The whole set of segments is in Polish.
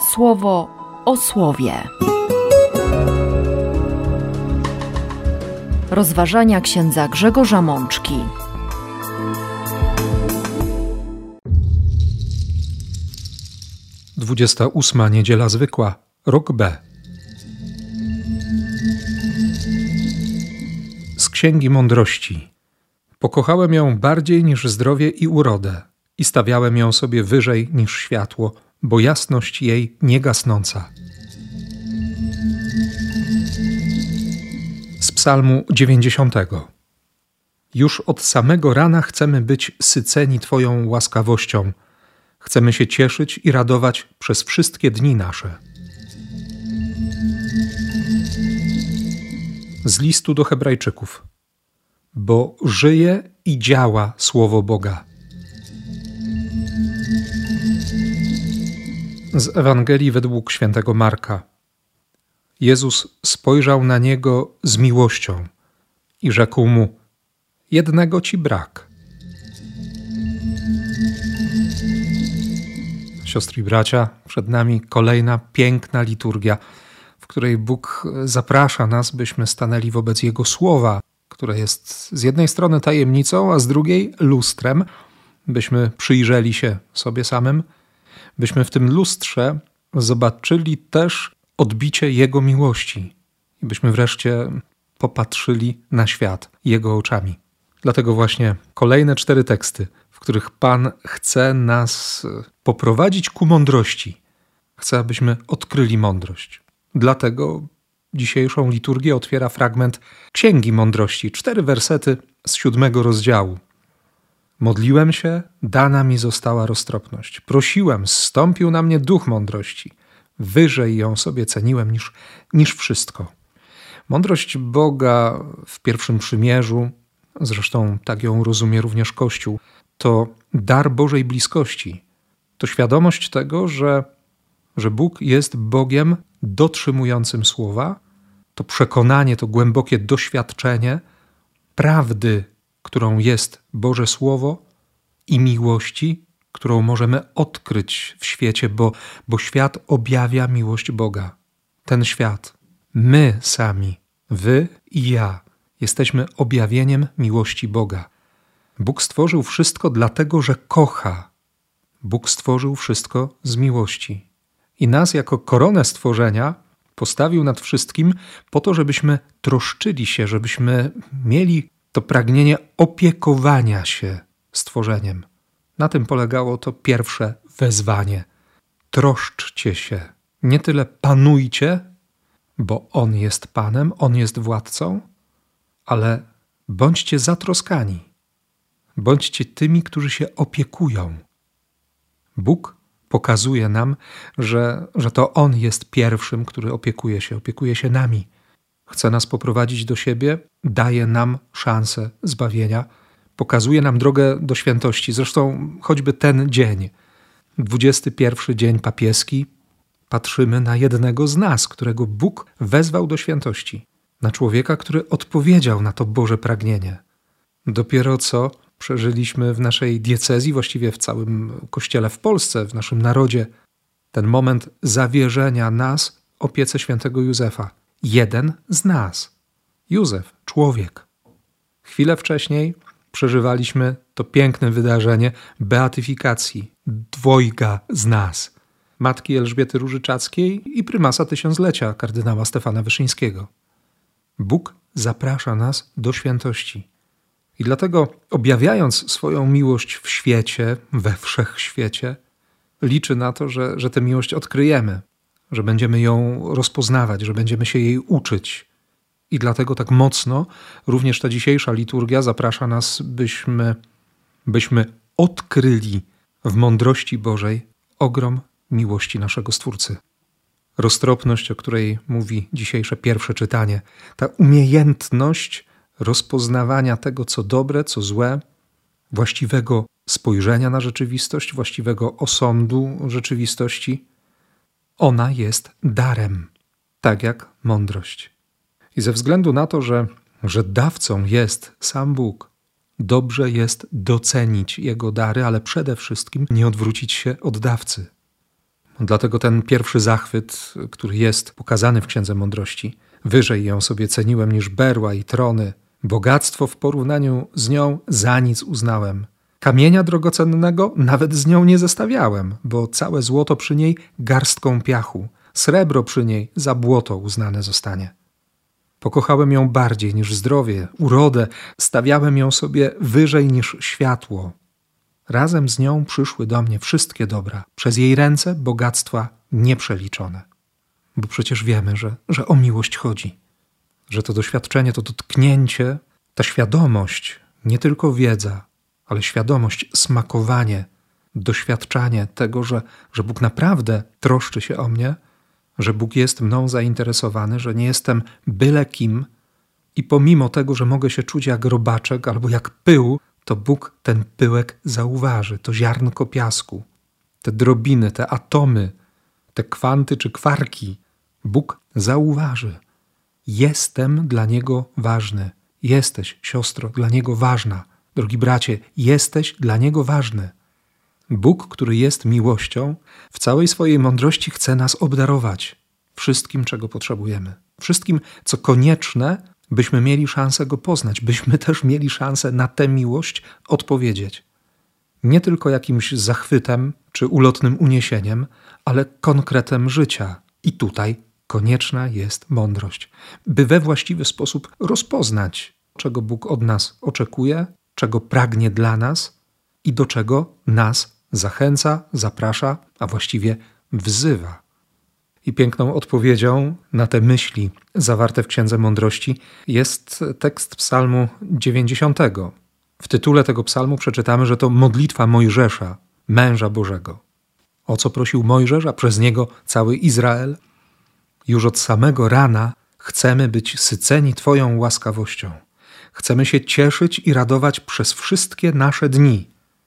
Słowo o słowie. Rozważania księdza Grzegorza Mączki. Dwudziesta 28. Niedziela zwykła, rok B. Z Księgi Mądrości. Pokochałem ją bardziej niż zdrowie i urodę i stawiałem ją sobie wyżej niż światło, bo jasność jej niegasnąca. Z Psalmu 90. Już od samego rana chcemy być syceni Twoją łaskawością. Chcemy się cieszyć i radować przez wszystkie dni nasze. Z listu do Hebrajczyków. Bo żyje i działa Słowo Boga. Z Ewangelii według świętego Marka. Jezus spojrzał na niego z miłością i rzekł mu: jednego ci brak. Siostry i bracia, przed nami kolejna piękna liturgia, w której Bóg zaprasza nas, byśmy stanęli wobec Jego Słowa, które jest z jednej strony tajemnicą, a z drugiej lustrem, byśmy przyjrzeli się sobie samym, byśmy w tym lustrze zobaczyli też odbicie Jego miłości i byśmy wreszcie popatrzyli na świat Jego oczami. Dlatego właśnie kolejne 4 teksty, w których Pan chce nas poprowadzić ku mądrości. Chce, abyśmy odkryli mądrość. Dlatego dzisiejszą liturgię otwiera fragment Księgi Mądrości, 4 wersety z 7 rozdziału. Modliłem się, dana mi została roztropność. Prosiłem, zstąpił na mnie duch mądrości. Wyżej ją sobie ceniłem niż wszystko. Mądrość Boga w pierwszym przymierzu, zresztą tak ją rozumie również Kościół, to dar Bożej bliskości. To świadomość tego, że Bóg jest Bogiem dotrzymującym słowa, to przekonanie, to głębokie doświadczenie prawdy, którą jest Boże Słowo i miłości, którą możemy odkryć w świecie, bo świat objawia miłość Boga. Ten świat, my sami, wy i ja, jesteśmy objawieniem miłości Boga. Bóg stworzył wszystko dlatego, że kocha. Bóg stworzył wszystko z miłości. I nas jako koronę stworzenia postawił nad wszystkim po to, żebyśmy troszczyli się, żebyśmy mieli to pragnienie opiekowania się stworzeniem. Na tym polegało to pierwsze wezwanie. Troszczcie się. Nie tyle panujcie, bo On jest Panem, On jest władcą, ale bądźcie zatroskani. Bądźcie tymi, którzy się opiekują. Bóg pokazuje nam, że to On jest pierwszym, który opiekuje się nami. Chce nas poprowadzić do siebie, daje nam szansę zbawienia, pokazuje nam drogę do świętości. Zresztą choćby ten dzień, 21 dzień papieski, patrzymy na jednego z nas, którego Bóg wezwał do świętości. Na człowieka, który odpowiedział na to Boże pragnienie. Dopiero co przeżyliśmy w naszej diecezji, właściwie w całym Kościele w Polsce, w naszym narodzie, ten moment zawierzenia nas opiece świętego Józefa. Jeden z nas. Józef, człowiek. Chwilę wcześniej przeżywaliśmy to piękne wydarzenie beatyfikacji 2 z nas. Matki Elżbiety Różyczackiej i prymasa tysiąclecia, kardynała Stefana Wyszyńskiego. Bóg zaprasza nas do świętości. I dlatego, objawiając swoją miłość w świecie, we wszechświecie, liczy na to, że tę miłość odkryjemy, że będziemy ją rozpoznawać, że będziemy się jej uczyć. I dlatego tak mocno również ta dzisiejsza liturgia zaprasza nas, byśmy odkryli w mądrości Bożej ogrom miłości naszego Stwórcy. Roztropność, o której mówi dzisiejsze pierwsze czytanie, ta umiejętność rozpoznawania tego, co dobre, co złe, właściwego spojrzenia na rzeczywistość, właściwego osądu rzeczywistości, ona jest darem, tak jak mądrość. I ze względu na to, że dawcą jest sam Bóg, dobrze jest docenić Jego dary, ale przede wszystkim nie odwrócić się od dawcy. Dlatego ten pierwszy zachwyt, który jest pokazany w Księdze Mądrości, wyżej ją sobie ceniłem niż berła i trony. Bogactwo w porównaniu z nią za nic uznałem. Kamienia drogocennego nawet z nią nie zestawiałem, bo całe złoto przy niej garstką piachu, srebro przy niej za błoto uznane zostanie. Pokochałem ją bardziej niż zdrowie, urodę, stawiałem ją sobie wyżej niż światło. Razem z nią przyszły do mnie wszystkie dobra, przez jej ręce bogactwa nieprzeliczone. Bo przecież wiemy, że o miłość chodzi, że to doświadczenie, to dotknięcie, ta świadomość, nie tylko wiedza, ale świadomość, smakowanie, doświadczanie tego, że Bóg naprawdę troszczy się o mnie, że Bóg jest mną zainteresowany, że nie jestem byle kim i pomimo tego, że mogę się czuć jak robaczek albo jak pył, to Bóg ten pyłek zauważy, to ziarnko piasku, te drobiny, te atomy, te kwanty czy kwarki. Bóg zauważy. Jestem dla Niego ważny. Jesteś, siostro, dla Niego ważna. Drogi bracie, jesteś dla Niego ważny. Bóg, który jest miłością, w całej swojej mądrości chce nas obdarować wszystkim, czego potrzebujemy. Wszystkim, co konieczne, byśmy mieli szansę Go poznać, byśmy też mieli szansę na tę miłość odpowiedzieć. Nie tylko jakimś zachwytem czy ulotnym uniesieniem, ale konkretem życia. I tutaj konieczna jest mądrość, by we właściwy sposób rozpoznać, czego Bóg od nas oczekuje, czego pragnie dla nas i do czego nas zachęca, zaprasza, a właściwie wzywa. I piękną odpowiedzią na te myśli zawarte w Księdze Mądrości jest tekst Psalmu 90. W tytule tego psalmu przeczytamy, że to modlitwa Mojżesza, męża Bożego. O co prosił Mojżesz, a przez niego cały Izrael? Już od samego rana chcemy być syceni Twoją łaskawością. Chcemy się cieszyć i radować przez wszystkie nasze dni.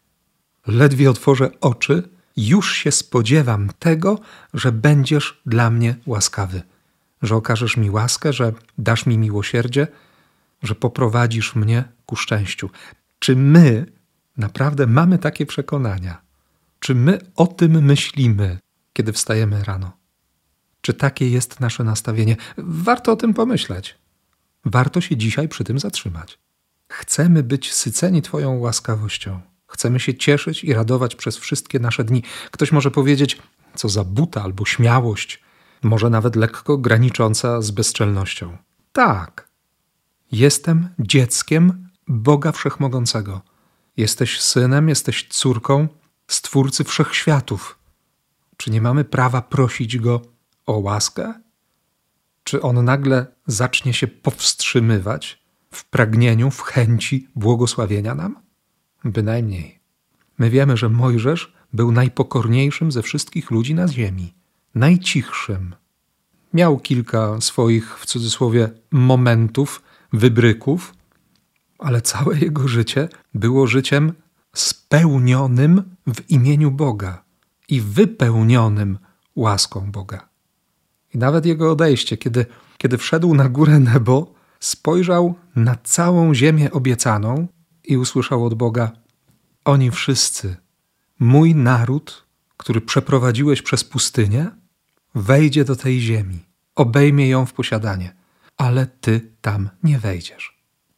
Ledwie otworzę oczy, już się spodziewam tego, że będziesz dla mnie łaskawy, że okażesz mi łaskę, że dasz mi miłosierdzie, że poprowadzisz mnie ku szczęściu. Czy my naprawdę mamy takie przekonania? Czy my o tym myślimy, kiedy wstajemy rano? Czy takie jest nasze nastawienie? Warto o tym pomyśleć. Warto się dzisiaj przy tym zatrzymać. Chcemy być syceni Twoją łaskawością. Chcemy się cieszyć i radować przez wszystkie nasze dni. Ktoś może powiedzieć, co za buta albo śmiałość, może nawet lekko granicząca z bezczelnością. Tak, jestem dzieckiem Boga Wszechmogącego. Jesteś synem, jesteś córką Stwórcy Wszechświatów. Czy nie mamy prawa prosić Go o łaskę? Czy On nagle zacznie się powstrzymywać w pragnieniu, w chęci błogosławienia nam? Bynajmniej. My wiemy, że Mojżesz był najpokorniejszym ze wszystkich ludzi na ziemi. Najcichszym. Miał kilka swoich, w cudzysłowie, momentów, wybryków, ale całe jego życie było życiem spełnionym w imieniu Boga i wypełnionym łaską Boga. I nawet jego odejście, kiedy wszedł na górę Nebo, spojrzał na całą ziemię obiecaną i usłyszał od Boga: oni wszyscy, mój naród, który przeprowadziłeś przez pustynię, wejdzie do tej ziemi, obejmie ją w posiadanie, ale ty tam nie wejdziesz.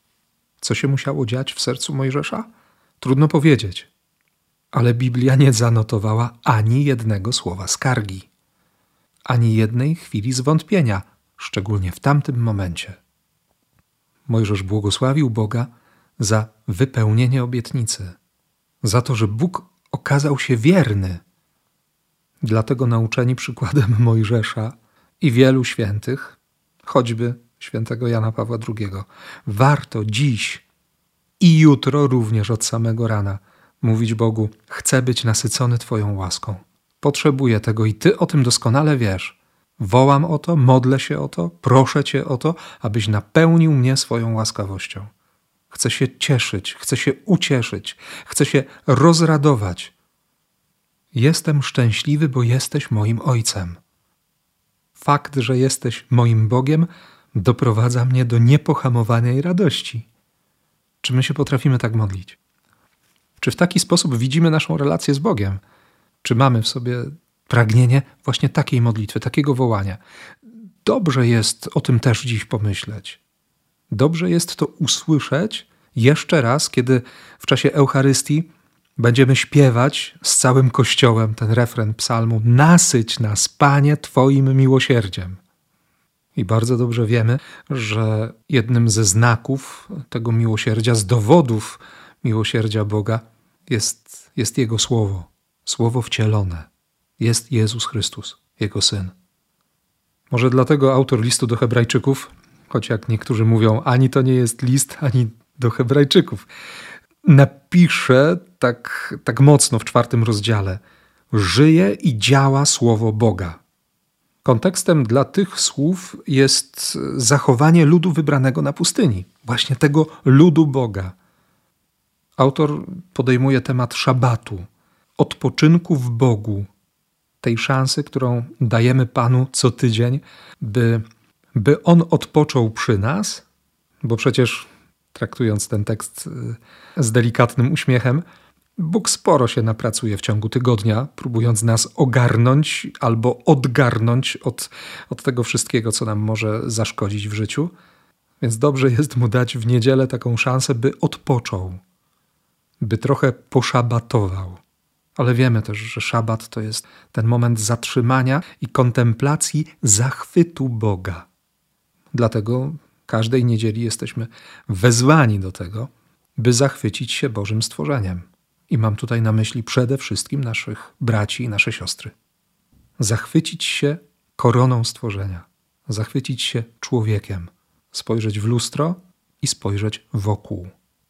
Co się musiało dziać w sercu Mojżesza? Trudno powiedzieć, ale Biblia nie zanotowała ani jednego słowa skargi, ani jednej chwili zwątpienia, szczególnie w tamtym momencie. Mojżesz błogosławił Boga za wypełnienie obietnicy, za to, że Bóg okazał się wierny. Dlatego nauczeni przykładem Mojżesza i wielu świętych, choćby świętego Jana Pawła II, warto dziś i jutro również od samego rana mówić Bogu: chcę być nasycony Twoją łaską. Potrzebuję tego i Ty o tym doskonale wiesz. Wołam o to, modlę się o to, proszę Cię o to, abyś napełnił mnie swoją łaskawością. Chcę się cieszyć, chcę się ucieszyć, chcę się rozradować. Jestem szczęśliwy, bo jesteś moim Ojcem. Fakt, że jesteś moim Bogiem, doprowadza mnie do niepohamowanej radości. Czy my się potrafimy tak modlić? Czy w taki sposób widzimy naszą relację z Bogiem? Czy mamy w sobie pragnienie właśnie takiej modlitwy, takiego wołania. Dobrze jest o tym też dziś pomyśleć. Dobrze jest to usłyszeć jeszcze raz, kiedy w czasie Eucharystii będziemy śpiewać z całym Kościołem ten refren psalmu: nasyć nas, Panie, Twoim miłosierdziem. I bardzo dobrze wiemy, że jednym ze znaków tego miłosierdzia, z dowodów miłosierdzia Boga jest Jego Słowo. Słowo wcielone. Jest Jezus Chrystus, Jego Syn. Może dlatego autor listu do Hebrajczyków, choć jak niektórzy mówią, ani to nie jest list, ani do Hebrajczyków, napisze tak mocno w 4 rozdziale: żyje i działa Słowo Boga. Kontekstem dla tych słów jest zachowanie ludu wybranego na pustyni. Właśnie tego ludu Boga. Autor podejmuje temat szabatu, odpoczynku w Bogu, tej szansy, którą dajemy Panu co tydzień, by On odpoczął przy nas, bo przecież, traktując ten tekst z delikatnym uśmiechem, Bóg sporo się napracuje w ciągu tygodnia, próbując nas ogarnąć albo odgarnąć od tego wszystkiego, co nam może zaszkodzić w życiu. Więc dobrze jest Mu dać w niedzielę taką szansę, by odpoczął, by trochę poszabatował. Ale wiemy też, że szabat to jest ten moment zatrzymania i kontemplacji zachwytu Boga. Dlatego każdej niedzieli jesteśmy wezwani do tego, by zachwycić się Bożym stworzeniem. I mam tutaj na myśli przede wszystkim naszych braci i nasze siostry. Zachwycić się koroną stworzenia. Zachwycić się człowiekiem. Spojrzeć w lustro i spojrzeć wokół.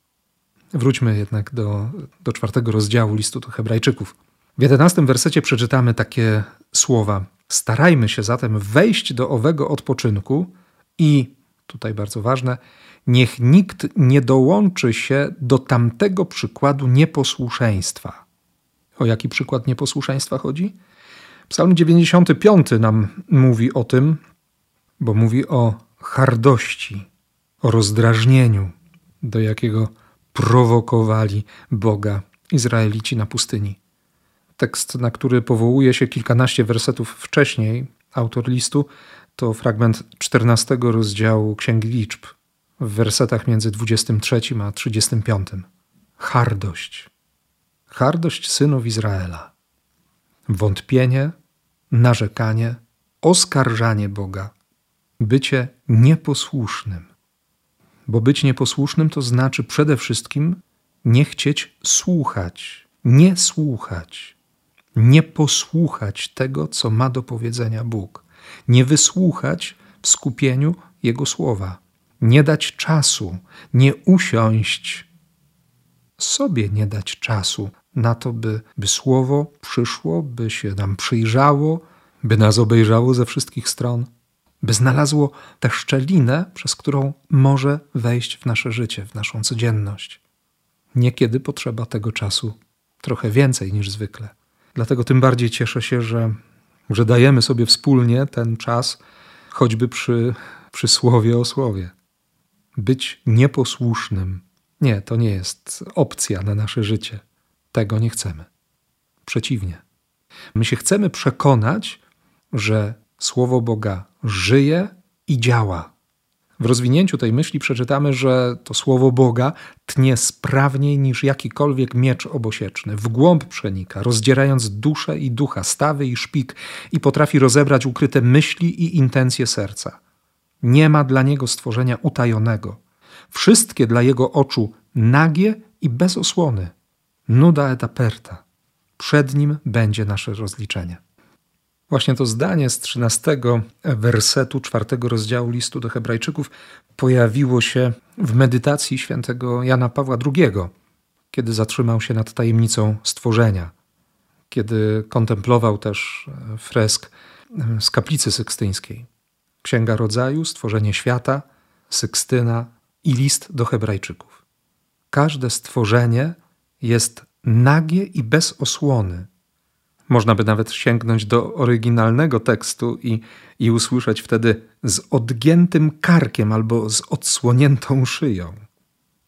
Wróćmy jednak do 4 rozdziału listu do Hebrajczyków. W 11 wersecie przeczytamy takie słowa: starajmy się zatem wejść do owego odpoczynku i, tutaj bardzo ważne, niech nikt nie dołączy się do tamtego przykładu nieposłuszeństwa. O jaki przykład nieposłuszeństwa chodzi? Psalm 95 nam mówi o tym, bo mówi o hardości, o rozdrażnieniu, do jakiego prowokowali Boga Izraelici na pustyni. Tekst, na który powołuje się kilkanaście wersetów wcześniej, autor listu, to fragment 14 rozdziału Księgi Liczb, w wersetach między 23 a 35. Hardość. Hardość synów Izraela. Wątpienie, narzekanie, oskarżanie Boga. Bycie nieposłusznym. Bo być nieposłusznym to znaczy przede wszystkim nie chcieć słuchać, nie słuchać, nie posłuchać tego, co ma do powiedzenia Bóg. Nie wysłuchać w skupieniu Jego słowa. Nie dać czasu, nie usiąść, sobie nie dać czasu na to, by słowo przyszło, by się nam przyjrzało, by nas obejrzało ze wszystkich stron, by znalazło tę szczelinę, przez którą może wejść w nasze życie, w naszą codzienność. Niekiedy potrzeba tego czasu trochę więcej niż zwykle. Dlatego tym bardziej cieszę się, że dajemy sobie wspólnie ten czas, choćby przy słowie o słowie. Być nieposłusznym. Nie, to nie jest opcja na nasze życie. Tego nie chcemy. Przeciwnie. My się chcemy przekonać, że Słowo Boga żyje i działa. W rozwinięciu tej myśli przeczytamy, że to Słowo Boga tnie sprawniej niż jakikolwiek miecz obosieczny. W głąb przenika, rozdzierając duszę i ducha, stawy i szpik i potrafi rozebrać ukryte myśli i intencje serca. Nie ma dla Niego stworzenia utajonego. Wszystkie dla Jego oczu nagie i bez osłony. Nuda et aperta. Przed Nim będzie nasze rozliczenie. Właśnie to zdanie z 13 wersetu 4 rozdziału listu do Hebrajczyków pojawiło się w medytacji świętego Jana Pawła II, kiedy zatrzymał się nad tajemnicą stworzenia, kiedy kontemplował też fresk z kaplicy sykstyńskiej. Księga Rodzaju, Stworzenie świata, Sykstyna i list do Hebrajczyków. Każde stworzenie jest nagie i bez osłony. Można by nawet sięgnąć do oryginalnego tekstu i usłyszeć wtedy z odgiętym karkiem albo z odsłoniętą szyją.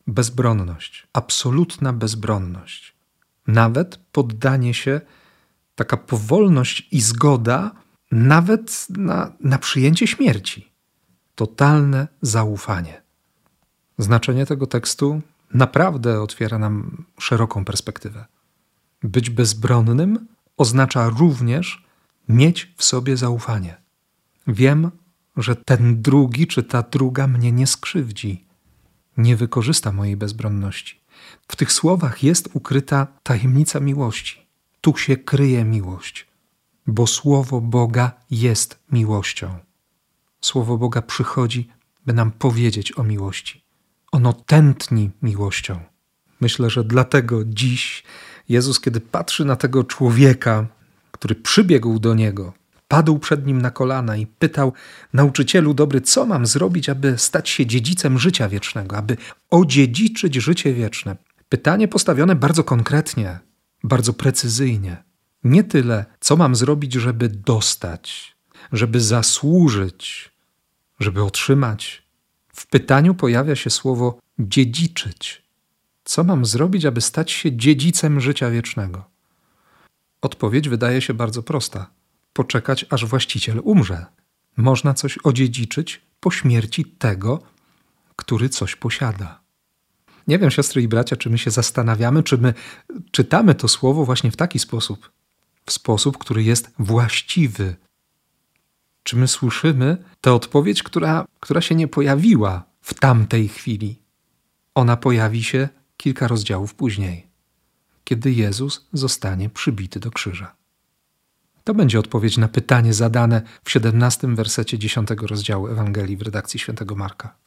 Bezbronność, absolutna bezbronność. Nawet poddanie się Taka powolność i zgoda nawet na przyjęcie śmierci. Totalne zaufanie. Znaczenie tego tekstu naprawdę otwiera nam szeroką perspektywę. Być bezbronnym oznacza również mieć w sobie zaufanie. Wiem, że ten drugi czy ta druga mnie nie skrzywdzi, nie wykorzysta mojej bezbronności. W tych słowach jest ukryta tajemnica miłości. Tu się kryje miłość, bo Słowo Boga jest miłością. Słowo Boga przychodzi, by nam powiedzieć o miłości. Ono tętni miłością. Myślę, że dlatego dziś Jezus, kiedy patrzy na tego człowieka, który przybiegł do Niego, padł przed Nim na kolana i pytał: Nauczycielu dobry, co mam zrobić, aby stać się dziedzicem życia wiecznego, aby odziedziczyć życie wieczne? Pytanie postawione bardzo konkretnie, bardzo precyzyjnie. Nie tyle, co mam zrobić, żeby dostać, żeby zasłużyć, żeby otrzymać. W pytaniu pojawia się słowo dziedziczyć. Co mam zrobić, aby stać się dziedzicem życia wiecznego? Odpowiedź wydaje się bardzo prosta. Poczekać, aż właściciel umrze. Można coś odziedziczyć po śmierci tego, który coś posiada. Nie wiem, siostry i bracia, czy my się zastanawiamy, czy my czytamy to słowo właśnie w taki sposób. W sposób, który jest właściwy. Czy my słyszymy tę odpowiedź, która się nie pojawiła w tamtej chwili? Ona pojawi się kilka rozdziałów później, kiedy Jezus zostanie przybity do krzyża. To będzie odpowiedź na pytanie zadane w 17 wersecie 10 rozdziału Ewangelii w redakcji świętego Marka.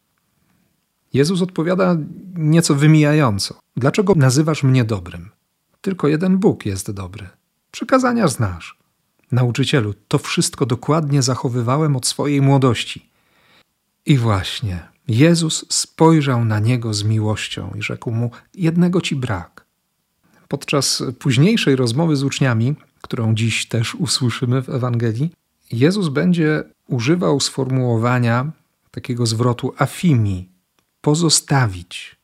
Jezus odpowiada nieco wymijająco. Dlaczego nazywasz mnie dobrym? Tylko jeden Bóg jest dobry. Przykazania znasz. Nauczycielu, to wszystko dokładnie zachowywałem od swojej młodości. I właśnie Jezus spojrzał na niego z miłością i rzekł mu: jednego ci brak. Podczas późniejszej rozmowy z uczniami, którą dziś też usłyszymy w Ewangelii, Jezus będzie używał sformułowania takiego zwrotu afimi, pozostawić,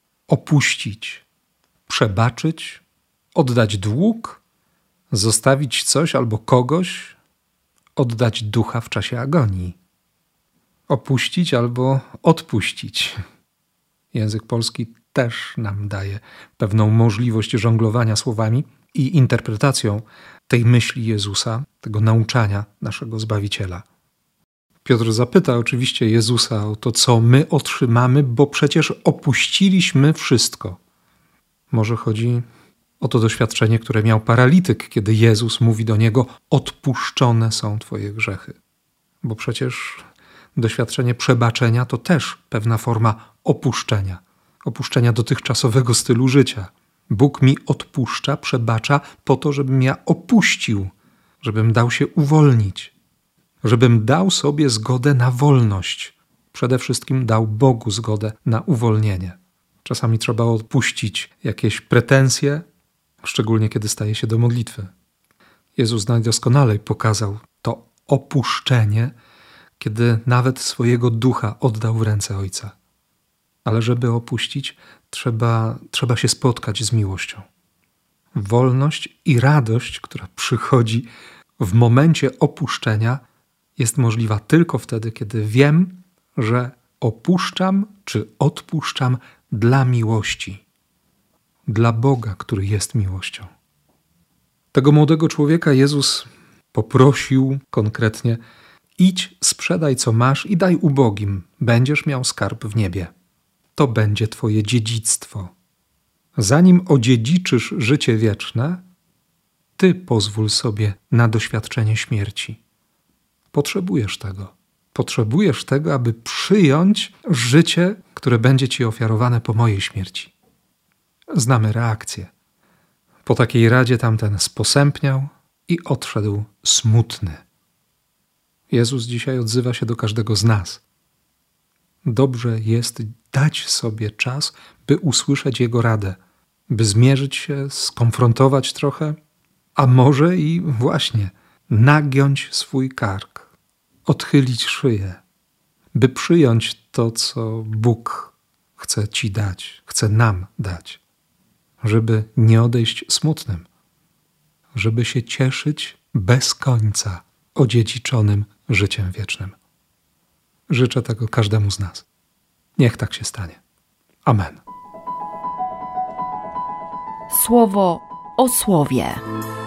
opuścić, przebaczyć, oddać dług, zostawić coś albo kogoś, oddać ducha w czasie agonii, opuścić albo odpuścić. Język polski też nam daje pewną możliwość żonglowania słowami i interpretacją tej myśli Jezusa, tego nauczania naszego Zbawiciela. Piotr zapyta oczywiście Jezusa o to, co my otrzymamy, bo przecież opuściliśmy wszystko. Może chodzi o to doświadczenie, które miał paralityk, kiedy Jezus mówi do niego: odpuszczone są twoje grzechy. Bo przecież doświadczenie przebaczenia to też pewna forma opuszczenia dotychczasowego stylu życia. Bóg mi odpuszcza, przebacza po to, żebym ja opuścił, żebym dał się uwolnić, żebym dał sobie zgodę na wolność. Przede wszystkim dał Bogu zgodę na uwolnienie. Czasami trzeba odpuścić jakieś pretensje, szczególnie kiedy staje się do modlitwy. Jezus najdoskonalej pokazał to opuszczenie, kiedy nawet swojego ducha oddał w ręce Ojca. Ale żeby opuścić, trzeba się spotkać z miłością. Wolność i radość, która przychodzi w momencie opuszczenia, jest możliwa tylko wtedy, kiedy wiem, że opuszczam czy odpuszczam dla miłości. Dla Boga, który jest miłością. Tego młodego człowieka Jezus poprosił konkretnie: idź, sprzedaj co masz i daj ubogim, będziesz miał skarb w niebie. To będzie twoje dziedzictwo. Zanim odziedziczysz życie wieczne, ty pozwól sobie na doświadczenie śmierci. Potrzebujesz tego. Potrzebujesz tego, aby przyjąć życie, które będzie ci ofiarowane po mojej śmierci. Znamy reakcję. Po takiej radzie tamten sposępniał i odszedł smutny. Jezus dzisiaj odzywa się do każdego z nas. Dobrze jest dać sobie czas, by usłyszeć Jego radę, by zmierzyć się, skonfrontować trochę, a może i właśnie nagiąć swój kark, odchylić szyję, by przyjąć to, co Bóg chce ci dać, chce nam dać, żeby nie odejść smutnym. żeby się cieszyć bez końca odziedziczonym życiem wiecznym. Życzę tego każdemu z nas. Niech tak się stanie. Amen. Słowo o słowie.